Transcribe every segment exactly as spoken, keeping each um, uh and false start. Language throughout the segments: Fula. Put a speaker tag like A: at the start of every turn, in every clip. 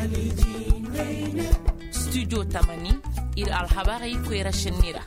A: studio tamani ir alhabari kwera shenira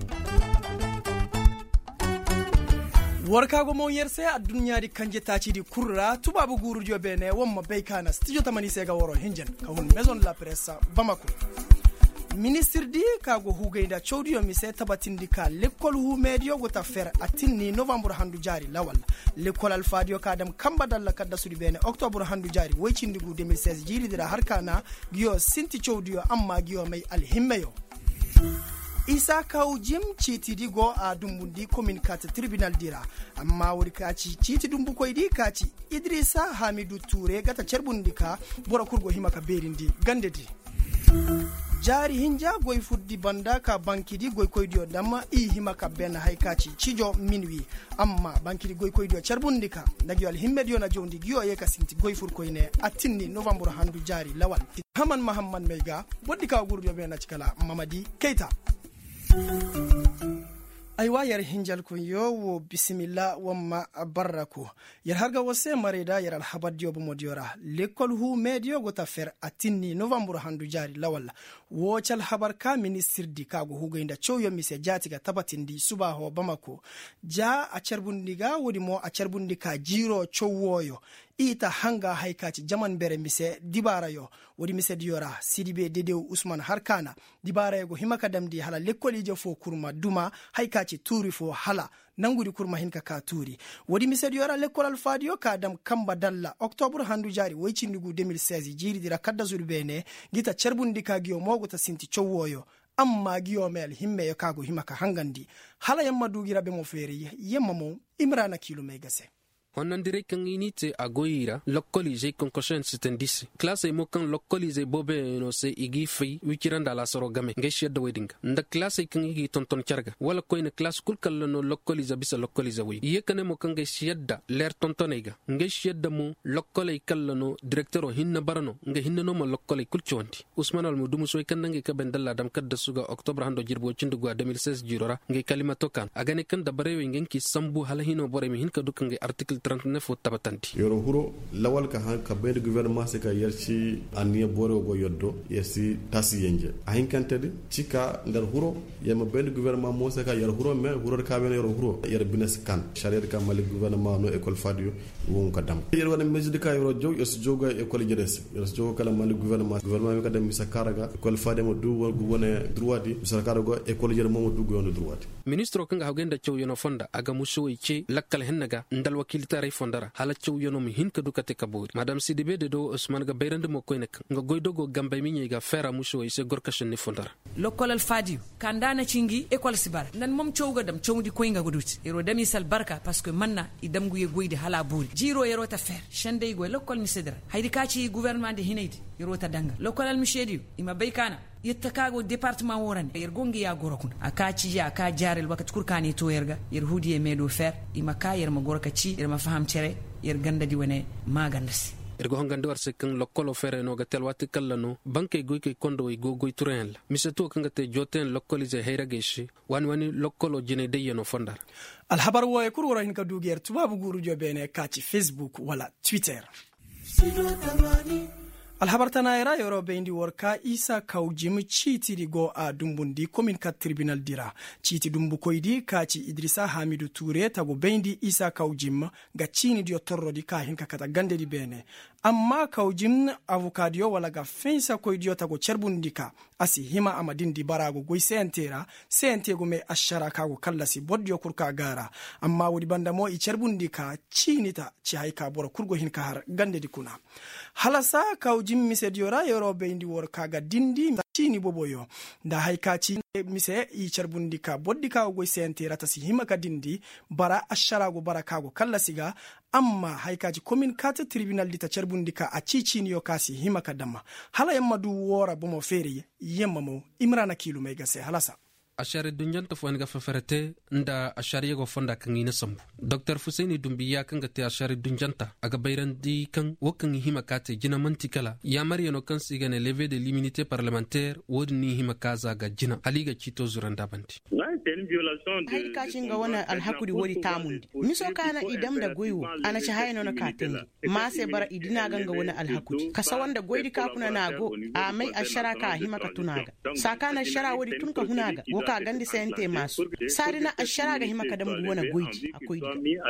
B: warkago mo yerse a dunyaari kanje taacidi kurra tubabu guru jo bene wamma beykana studio tamani sega woro hinjen ka won maison de la presse Bamako. Ministre di kago hugayda chawdiyo mi se tabatindi ka l'école hu medio gota fer atinni novembre handu jari lawal l'école alfadio kadam kamba dalla kadda sudi bene octobre handu jari waycindi gu deux mille seize jiri dira harkana giyo sinti chawdiyo amma giyo may alhimmeyo Isa kaw jim citi go a dumbundi commune kata tribunal dira amma wuri kaci citi dumbu koydi kaci Idrissa Hamidou Touré gata cerbundika bora kurgo himaka berindi gandedi jari hinja goy fuddi banda ka bankidi goy koydio dama i himaka ben haykaci cijo minwi amma bankidi goy koydio cerbundika dagi wal himmedio na jondi giyo yeka sinti goy fur koyne atinni novembre handu jari lawal Haman Mahamman Meiga boddi ka gurdo ben cikala Mamadi Keita aywa yar hinjal ko yo bismillah wamma barako yar harga wose mareda yar alhabadiyo bo modiora l'école hu medio gota fer atinni novembre handu jari lawal wo chal habar ka ministre di kago hugayda choyo mise jatiga tabatindi subaho Bamako ja a cerbundiga wodi mo a cerbundika jiro chowoyo ita hanga haikaci jaman bere mise dibara yo wodi mise diora Sidibe Dedew Usman Harkana dibara go himaka damdi hala lekkoli je fo kurma duma haikaci turi fo hala nangudi kurma hinka ka turi wodi mise diora lekkol alfadio kadam kamba dalla octobre handu jari waycindigu deux mille seize jiri dira kadda zul bene gita cerbundika giyo mogota sinti chowoyo amma giyo mel himme yo kago himaka hangandi hala yamma dugira be mo feri yemma mo Imrana Kilo Megase
C: onan dire kan inite agoira lokolize concussion sitendisi classe mo kan lokolize bobe no se igi fi wikiranda la soro game ngeshi da wedinga nda classe kan igi tonton charga wala koyne classe kul kala no lokolize bisa lokolize wi yekane mo kan ngeshi yadda ler tontonega ngeshi yadda mo lokole kala no directeur hinna barano nge hinna no mo lokole kul chonti Usman al mudumu soy kan nge ka bendalla dam kadda suga octobre hando jirbo cindugo deux mille seize jirora nge kalima tokan agane kan da barewe ngenki sambu halahino bore mi hinka dukan nge article trente-neuf o tabatanti
D: yoro huro lawal ka han ka be gouvernement se ka yerci aniya bore go yoddo yesi tasi yenje ahin kantede cika ndar huro yema be gouvernement mo se ka yer huro me huro ka ben yer huro yer bines kan sharia ka mali gouvernement no école fadio won ka dam yer wona mesde ka yoro jow yes joga école jedes yes joga kala mali gouvernement gouvernement ka dem misa karaga école fadio mo du won wona droit di misa karago école jer mo du go droit
C: ministre kanga hawgenda cew yono fonda aga musoy ci lakkal hennaga ndal wakilita ray fondara hala cew yono mi hinka dukate kabori madame Sidibe Dedew Usman ga bayrande mo koy nek nga goydogo gambay mi nyega fera musoy se gorkashen ni fondara
E: lokol al fadiu kandana cingi école sibar nan mom cew ga dam cew di koy nga goduti ero dami sal barka parce que manna idam guye goyde hala buri jiro yero ta fer shende go lokol mi sedra haydi kaci gouvernement de hinaydi yero ta danga lokol al mi shedi ima baykana yettakago département worande yer gongi ya gorokun akaci ya ka jarel wakat kurkani to yerga yer hudiye medo fer ima ka yer ma gorka ci yer ma faham cere yer ganda di wone magandasi
C: ergo hangande war se kan lokolo fere no ga telwati kallano banke goyke kondo e gogoy turen la miseto kan te joten lokolize heyra geshi wani wani lokolo jine de yeno fondar
B: al habar wo e kurwara hin ka duger tubabu guru jobene kaci Facebook wala Twitter alhabartana era yoro bendi worka Isa Kawjim citi go a dumbundi commune kat tribunal dira citi dumbu koydi kaci Idrissa Hamidou Touré tago bendi Isa Kawjim ga cini dio torrodi ka hinka kata gande di bene amma Kawjim avocadio wala ga fensa koydio tago cerbundika asi hima amadindi barago goy sentera sentego me ashara kago kallasi boddio kurka gara amma wodi banda mo i cerbundika cinita ci hayka boro kurgo hinka har gande di kuna halasa Kawjim mise diora yoro bendi wor kaga dindi cini boboyo nda haykaci mise i cerbundika boddika go sentera tasi hima ka dindi bara ashara go barakago kallasiga amma haykaci commune kata tribunal dita cerbundika a cicini yo kasi hima ka damma hala yamma du wora bomo feri yemma mo Imrana Kilo Megase halasa
C: ashari dunjanta fo nga fafarate nda ashari go fonda kan ina sambu Dr Fusaini Dumbiya kan gate ashari dunjanta aga bayrandi kan wakan himakate jina mantikala ya mariano kan sigane lever de l'immunité parlementaire wodni himakaza ga jina haliga chito zuranda banti
F: hay kacin ga wana alhakuri wori tamundi miso kana idam da goyo ana ci hayno na katin ma sai bara idina ganga wani alhakuri kasa wanda goydi ka kuna nago a mai ashara ka himaka tunaga sakana shara wori tun ka hunaga woka gandi sente masu sarina ashara ga himaka dam wana goydi akoy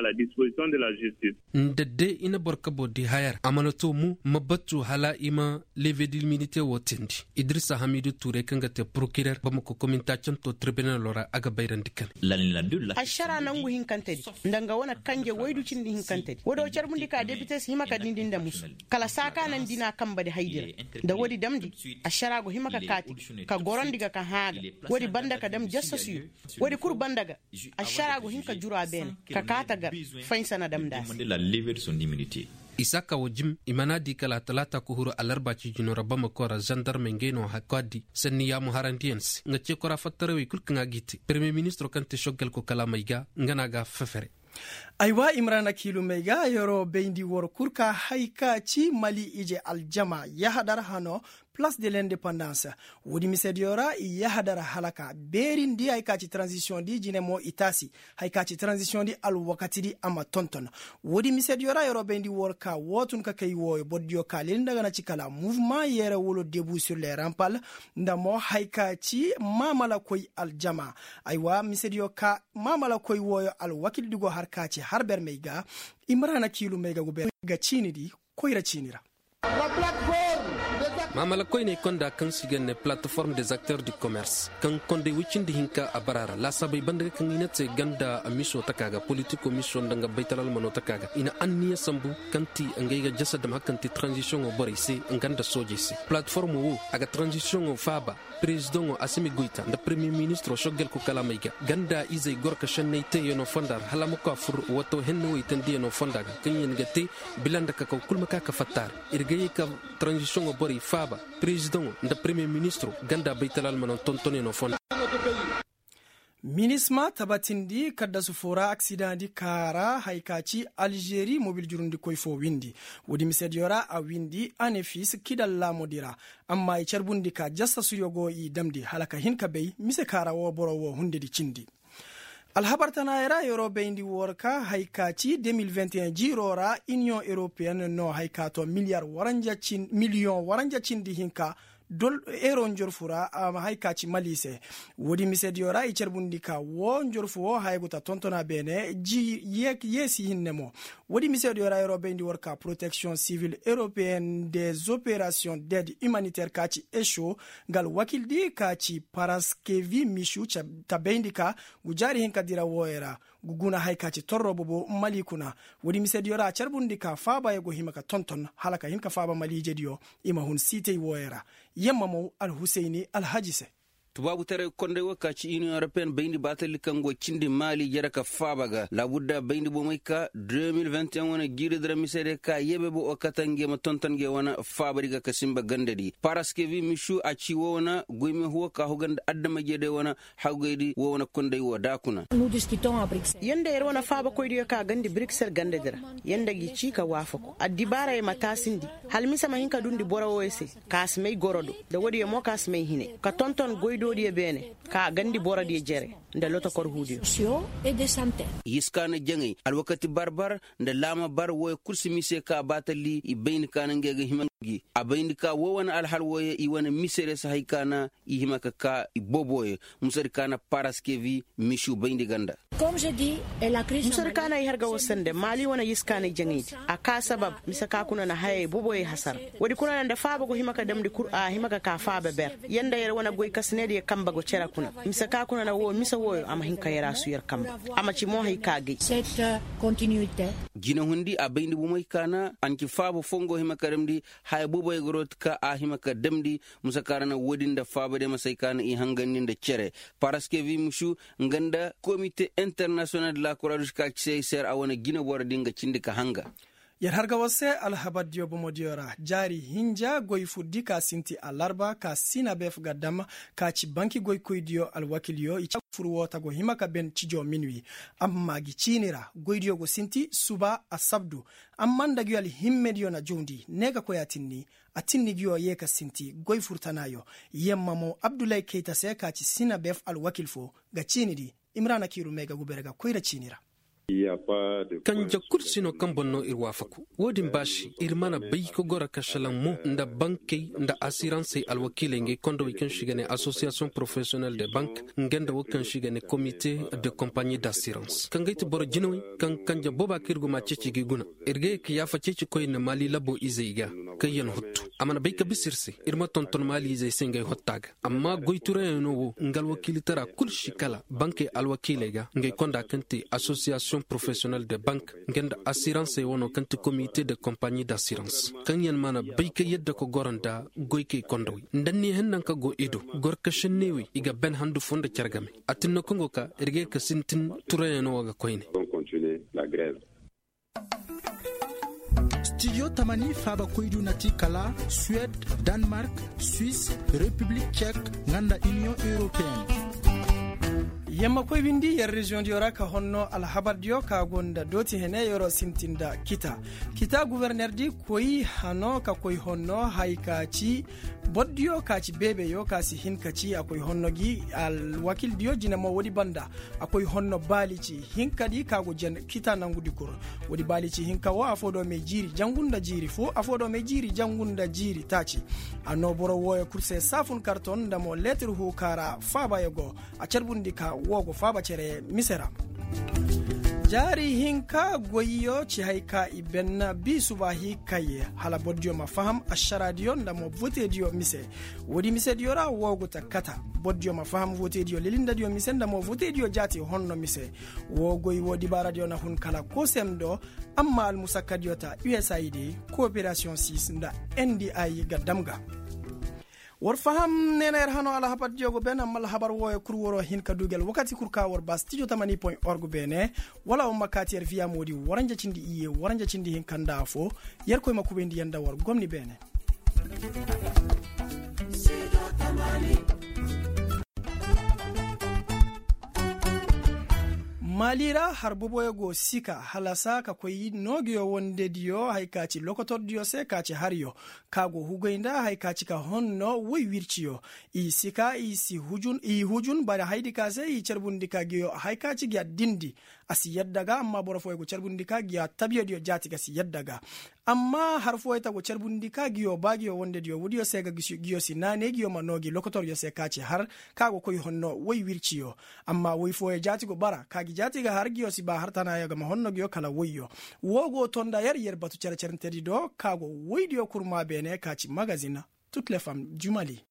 C: ndede ina borkabo di hayar amanato mu mabatu hala ima lever de l'immunité wotendi Idrissa Hamidou Touré kan gate procureur bamako commentation to tribunal lora aga bayrandikan
F: ashara nan guhin kantedi ndanga wana kanje waydu cindi hin kantedi wodo charmundi ka députés himaka dindin da musu kala saka nan dina kamba da haidira da wodi damdi ashara go himaka kati ka gorondiga ka haga wodi bandaka dam jassasu wodi kur bandaga ashara go hinka jura ben ka kata gar fainsana dam das
C: Isaka wajim imanadi kala talata kuhuru alarba ci jino rabama kora gendarme ngeno hakwadi senni ya muharandiens ngache kora fatarawi kulkanga giti premier ministre kante shogel ko kala maiga nganaga fefere
B: aywa imrana kilu mega yoro beindi wor kurka haika ci mali ije aljama ya hadar hano place de l'indépendance wodi misediora ya hadar halaka berin di haika ci transition di jinemo itasi haika ci transition di al wakati di ama tonton wodi misediora yoro beindi wor ka wotun ka kay woy boddio kalin daga na ci kala mouvement yere wolo debout sur les rampal ndamo haika ci mamala koy aljama aywa misedio ka mamala koy woyo al wakil digo harka ci harber meiga imrana kilu meiga go ga chini di koyra chinira
C: mamala koyne konda kan sigane plateforme des acteurs du commerce kan konde wicindi hinka abarara la sabay bande kan inate ganda amiso takaga politico mission danga baytalal mano takaga ina anniya sambu kanti angayga jasadam hakanti transition o borisi nganda sojisi plateforme wo aga transition o faba président Assimi Goïta nda premier ministre shogel ko kala mayga ganda izay gorka shanne te yono fondar halamo ko fur woto henno itandi yono fondaga kanyen gate bilanda ka ko kulmaka ka fatar irgaye ka transition o bori faba président nda premier ministre ganda baytalal manon tontone no fonda
B: minisma tabatindi kadda su fora accident di kara haikaci Algérie mobile jurundi koy fo windi wodi misediora a windi anefis kidal la modira amma e cerbundi ka jassa su yogo i damdi halaka hinka bey mise kara wo boro wo hunde di cindi alhabartana era europe indi worka haikaci deux mille vingt et un jirora union européenne no haikato milliard waranja cin million waranja cindi hinka dol ero njorfura am um, haikaci malise wodi misediora i cerbundika wo njorfu wo hayguta tontona bene ji yek yesi hinnemo wodi misediora europe ndi worka protection civile européenne des opérations d'aide humanitaire kaci echo gal wakildi kaci paraskevi mishu tabendika gujari hinka dira woera guguna haikaci torrobo bo malikuna wodi misediora cerbundika faba yego himaka tonton halaka hinka faba malije dio ima hun site woera yamma mo al Husseini al Hajise
G: tubabu tare konde wakaci union européenne bayndi batali kango cindi mali jaraka fabaga la budda bayndi bo mayka deux mille vingt et un wana gire dra misere ka yebe bo o katange ma tontange wana fabariga kasimba gandedi paraske vi mishu aci wona goyme huwa ka hoganda addama jede wana hawgedi wona konde wo dakuna
F: yende er wana faba koydi ka gandi Bruxelles gandedira yende gi cika wafako addibara e matasindi halmisa mahinka dundi borawo ese kasmay gorodo da wodi mo kasmay hine ka tonton goydi dodi e bene ka gandi bora di jere nda lota kor hudio
G: e de santé yiskana jangi al wakati barbar nda lama bar wo kursi mise ka batali i bayni kana ngege himangi a bayni ka wo wana al hal woye i wana misere sa haykana i himaka ka i boboye musari kana paraskevi mishu bayni ganda
F: comme je dis et la crise musari kana i harga wosande mali wana yiskana jangi aka sabab misaka kuna na haye boboye hasar wadi kuna nda faba go himaka damdi qur'a himaka ka faba ber yanda yer wana goy kasne de kamba go cera kuna misaka kuna na wo misa woyo ama hinka yara su yer kamba ama ci mo hay kage cette continuité
G: jina hundi a bayni bu moy kana anki fabo fongo himaka damdi hay bobo e gorot ka a himaka damdi musaka na wodinda faba de masay kana i hangani de cere paraske vi mushu nganda comité international de la croix rouge ka ci ser a wona gina bor dinga cindika hanga
B: yar harga wase alhabadiyo bomodiora jari hinja goy fuddi ka sinti alarba ka sina bef gadam ka ci banki goy koydiyo alwakiliyo icha furwota go himaka ben cijo minwi amma gi cinira goydiyo go sinti suba asabdu amma ndagi al himmediyo na jondi nega ko yatinni atinni giyo yeka sinti goy furtanayo yemma mo abdoulaye keita se ka ci sina bef alwakilfo ga cinidi imrana kiru mega guberga koyra cinira
C: kan jakkur sino kan bonno irwafaku wodin bashi irmana bai ko gora kashalan mu nda banke nda assurance alwakile nge kondo wikan shigane association professionnelle de banque ngenda wakan shigane comité de compagnie d'assurance kan gaiti boro jinoy kan kanja boba kirgo ma ceci gi guna irge ki yafa ceci koy na mali labo izeiga kayen huttu amana bai ka bisirsi irma tonton mali izei sengay hottaga amma goiture no ngal wakili tara kul shikala banke alwakile ga nge konda kanti association professionnel de banque ngenda assurance wono kanti comité de compagnie d'assurance kan yan mana bayke yedda ko goranda goyke kondowi ndanni hennan ka go ido gorka shennewi iga ben handu fonda cergame atinno kongo ka erge ka sintin turayeno waga koyne
H: Studio Tamani faba koydu nati kala Suède, Danemark, Suisse, République tchèque, nganda Union européenne.
B: yemma koy windi yer region diora ka honno alhabar dio ka gonda doti hene yoro sintinda kita kita gouverneur di koy hano ka koy honno haykaci boddio kaci bebe yo kasi hinkaci akoy honno gi al wakil dio jina mo wodi banda akoy honno balici hinkadi kago jen kita nangudi koro wodi balici hinka wa afodo me jiri jangunda jiri fo afodo me jiri jangunda jiri taci anno boro woya kurse safun karton damo lettre hu kara faba yego a cerbundi ka wogo faba cere misera jari hinka goyo ci haika ibenna bi subahi kaye hala boddio ma faham asharadio ndamo vote dio mise wodi mise dio ra wogo takata boddio ma faham vote dio lilinda dio mise ndamo vote dio jati honno mise wogo wodi baradio na hun kala ko semdo amma al musakadiota U S A I D coopération six nda N D I gadamga war faham nener hano ala habat jogo ben amal habar woy kur woro hin ka dugel wakati kur ka war ba studio tamani point org bene wala o makati er via modi waranja cindi iye waranja cindi hin kanda fo yer koy makube ndi yanda war gomni bene malira harbubo go sika halasa ka koyi nogyo wonde dio haikaci lokotor dio se kaci haryo kago hugoinda haikaci ka honno wi wirciyo i sika i si hujun i hujun bara haidi kase i cerbundika giyo haikaci gya dindi asi yaddaga amma borofo go cerbundika gya tabiyo dio jati gasi yaddaga amma harfo ita go cerbundika giyo bagiyo wonde dio wudiyo sega giyo sinane giyo manogi lokotor yo se kaci har kago koyi honno wi wirciyo amma wi fo jati go bara kagi jati ga har giyo si ba har tana ya ga honno giyo kala woyo wogo tonda yar yer batu cere cerntedi do kago woydio kurma bene kaci magazine toutes les femmes du Mali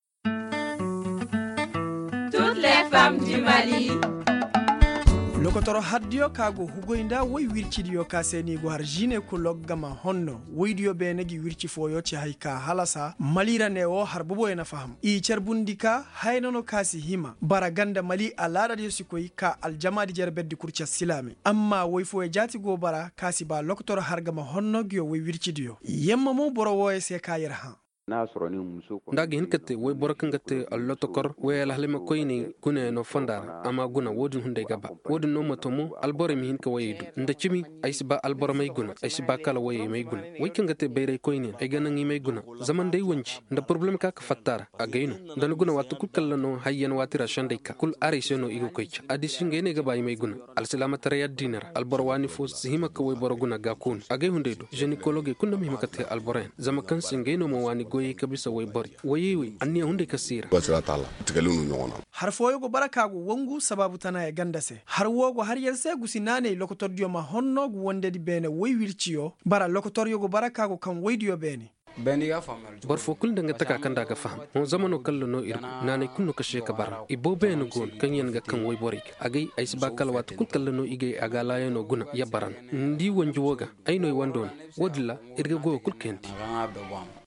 I: toutes les femmes du Mali
B: lokotoro haddio kago hugoinda woy wircidiyo kaseni go har jine ko loggama honno woydiyo be nagi wirci foyo ci hayka halasa malira ne o har bobo ena faham i cerbundika haynono kasi hima bara ganda mali alada de sikoy ka aljamadi jerbeddi kurcia silami amma woy foye jati go bara kasi ba lokotoro hargama honno giyo woy wircidiyo yemma mo boro woye se kayir ha
C: ndagi hinkate way borakangate allotokor way alahlema koyni kune no fondara ama guna wodin hunde gaba wodin no matomo albore mi hinka wayidu nda chimi aisiba albore may guna aisiba kala waye may guna way kangate bayre koyni ay ganangi may guna zaman day wonci nda problem ka ka fattara agayno nda guna watu kul kala no hayyan watira shandayka kul arishe no igo koycha adisi ngene gaba may guna al salamata riyad dinar albore wani fo sihima ka way boroguna ga kun agay hunde do gynecologue kunna mi makate albore zama kan singeno mo wani goyi kabisa way bori wayiwi anniya hunde kasira
J: wasra taala tigalunu nyona
B: har foyo go barakago wongu sababu tana e gandase har wogo har yerse gusinane lokotordio ma honno go wonde di bene way wirciyo bara lokotoryo go barakago kan waydiyo bene
C: bor fo kul ndanga taka kanda ga faham mo zamano kallo no irgu nane kunno ka sheka bara ibo beno gon kan yen ga kan way borik agay ay siba kala wat kul kallo no igay aga layeno guna ya baran ndi wonju woga ay noy wandon wodla irga go kul kenti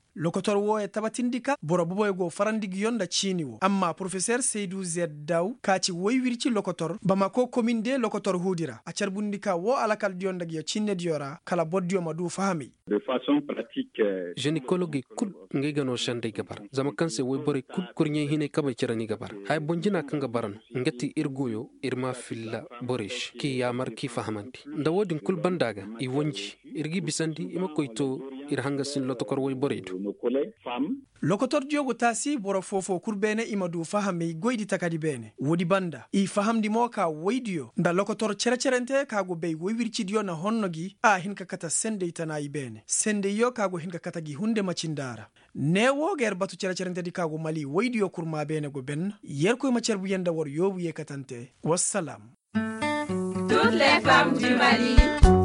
B: lokotor wo e tabatindika boro boboy go farandigi yonda chini wo amma professeur Seydou Zeddaw kaci woy wirci lokotor Bamako commune de lokotor hudira a carbundika wo alakal dionda giyo cinne diora kala boddio madu fahami
K: de façon pratique
C: gynécologue kud ngegano shande gabar zama kanse woy bore kud kurnye hine kaba cirani gabar hay bonjina kanga baran ngati irgoyo irma filla borish ki yamar ki fahamanti ndawodin kul bandaga i wonji irgi bisandi ima koyto ir hanga sin lotokor woy boredu
B: lokotor jogo tasi boro fofo kurbene imadu fahami goydi takadi bene wodi banda i fahamdi moka woydiyo nda lokotor cerecerente kago bey woy wircidiyo na honnogi a hinka kata sende itanayi bene sende yo kago hinka kata gi hunde macindara newo ger batu cerecerente di kago mali woydiyo kurma bene go ben yer koy ma cerbu yenda wor yobu yekatante wassalam.
I: Toutes les femmes du Mali